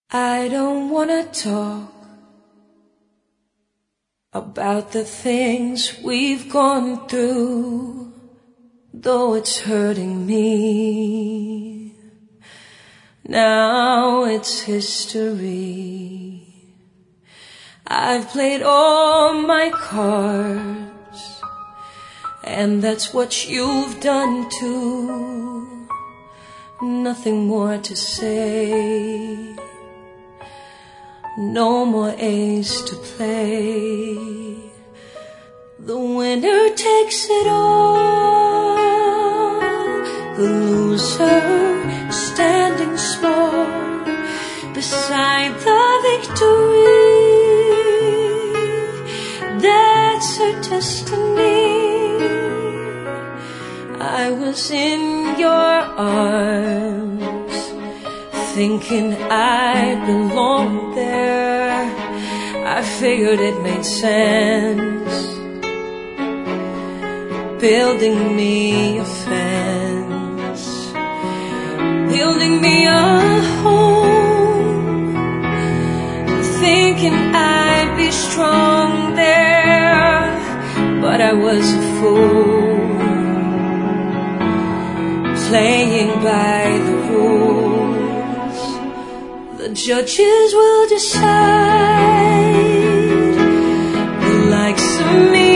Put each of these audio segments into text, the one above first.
I don't wanna talk about the things we've gone through, though it's hurting me. Now it's history. I've played all my cards, and that's what you've done too. Nothing more to say, no more ace to play. The winner takes it all, the loser standing small beside the victory. That's her destiny. I was in your arms, thinking I belonged there. I figured it made sense, building me a fence, building me a home, thinking I'd be strong there. But I was a fool, playing by the rules. The judges will decide, the likes of me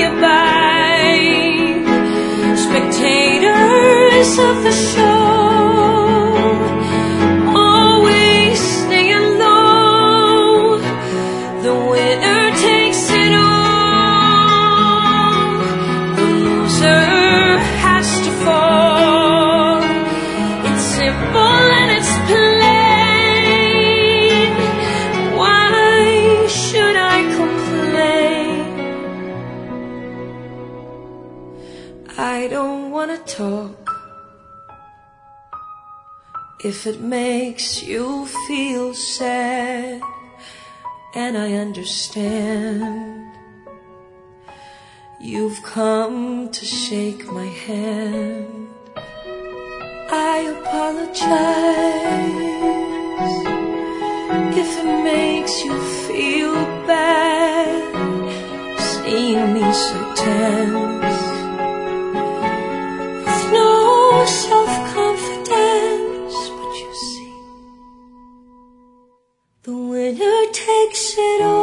abide, spectators of the show, always staying low. The winner takes it all, the loser has to fall. It's simple and it's plain. Why should I complain? I don't wanna talk if it makes you feel sad, and I understand. You've come to shake my hand. I apologize if it makes you feel bad, seeing me so tense, with no self-confidence. But you see, the winner takes it all.